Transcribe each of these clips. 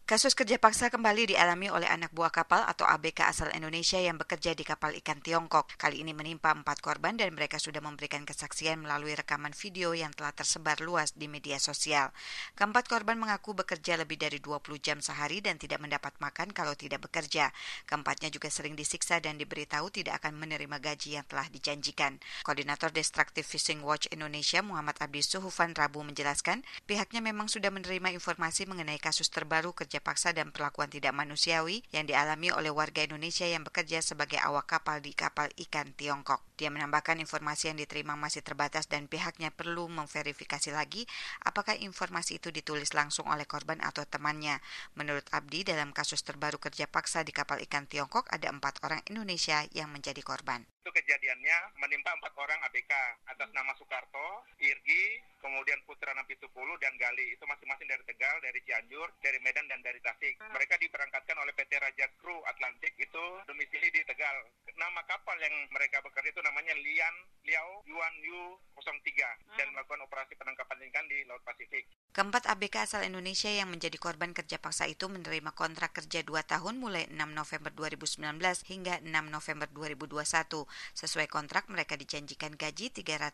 Kasus kerja paksa kembali dialami oleh anak buah kapal atau ABK asal Indonesia yang bekerja di kapal ikan Tiongkok. Kali ini menimpa 4 korban dan mereka sudah memberikan kesaksian melalui rekaman video yang telah tersebar luas di media sosial. Keempat korban mengaku bekerja lebih dari 20 jam sehari dan tidak mendapat makan kalau tidak bekerja. Keempatnya juga sering disiksa dan diberitahu tidak akan menerima gaji yang telah dijanjikan. Koordinator Destructive Fishing Watch Indonesia Muhammad Abdi Suhufan Rabu menjelaskan, pihaknya memang sudah menerima informasi mengenai kasus terbaru kerja paksa dan perlakuan tidak manusiawi yang dialami oleh warga Indonesia yang bekerja sebagai awak kapal di kapal ikan Tiongkok. Dia menambahkan informasi yang diterima masih terbatas dan pihaknya perlu memverifikasi lagi apakah informasi itu ditulis langsung oleh korban atau temannya. Menurut Abdi, dalam kasus terbaru kerja paksa di kapal ikan Tiongkok ada 4 orang Indonesia yang menjadi korban. Itu kejadiannya menimpa 4 orang ABK atas nama Soekarto, Irgi, kemudian Putra Napitupulu dan Gali. Itu masing-masing dari Tegal, dari Cianjur, dari Medan dan dari Tasik. Mereka diberangkatkan oleh PT Raja Kru Atlantik, itu domisili di Tegal. Nama kapal yang mereka bekerja itu namanya Liao Yuan Yu 03 dan melakukan operasi penangkapan ikan di Laut Pasifik. Keempat ABK asal Indonesia yang menjadi korban kerja paksa itu menerima kontrak kerja 2 tahun mulai 6 November 2019 hingga 6 November 2021. Sesuai kontrak mereka dijanjikan gaji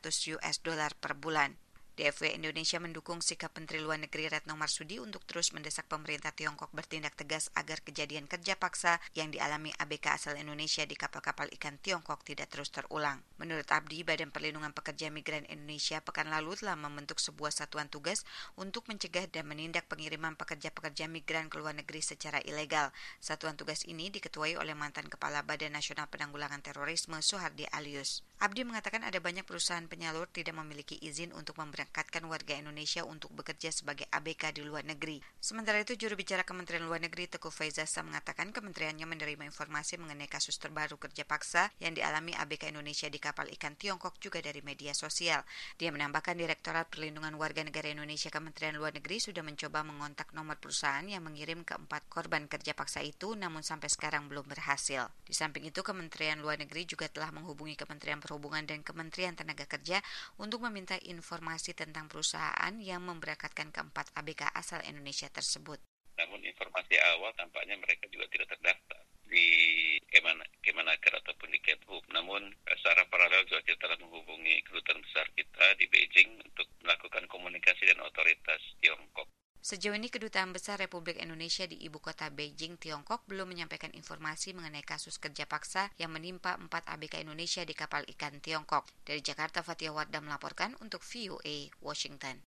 $300 per bulan. DFW Indonesia mendukung sikap Menteri Luar Negeri Retno Marsudi untuk terus mendesak pemerintah Tiongkok bertindak tegas agar kejadian kerja paksa yang dialami ABK asal Indonesia di kapal-kapal ikan Tiongkok tidak terus terulang. Menurut Abdi, Badan Perlindungan Pekerja Migran Indonesia pekan lalu telah membentuk sebuah satuan tugas untuk mencegah dan menindak pengiriman pekerja-pekerja migran ke luar negeri secara ilegal. Satuan tugas ini diketuai oleh mantan Kepala Badan Nasional Penanggulangan Terorisme Suhardi Alyus. Abdi mengatakan ada banyak perusahaan penyalur tidak memiliki izin untuk memberangkatkan warga Indonesia untuk bekerja sebagai ABK di luar negeri. Sementara itu, juru bicara Kementerian Luar Negeri Teguh Faizasa mengatakan kementeriannya menerima informasi mengenai kasus terbaru kerja paksa yang dialami ABK Indonesia di kapal ikan Tiongkok juga dari media sosial. Dia menambahkan Direktorat Perlindungan Warga Negara Indonesia Kementerian Luar Negeri sudah mencoba mengontak nomor perusahaan yang mengirim keempat korban kerja paksa itu, namun sampai sekarang belum berhasil. Di samping itu, Kementerian Luar Negeri juga telah menghubungi Kementerian Perhubungan dan Kementerian Tenaga Kerja untuk meminta informasi tentang perusahaan yang memberangkatkan keempat ABK asal Indonesia tersebut. Namun informasi awal tampaknya mereka juga tidak terdaftar di Kemenaker ataupun di Kemhub. Namun secara paralel juga kita telah menghubungi kedutaan besar kita di Beijing untuk melakukan komunikasi dengan otoritas Tiongkok. Sejauh ini Kedutaan Besar Republik Indonesia di ibu kota Beijing, Tiongkok belum menyampaikan informasi mengenai kasus kerja paksa yang menimpa 4 ABK Indonesia di kapal ikan Tiongkok. Dari Jakarta, Fatia Wardah melaporkan untuk VOA Washington.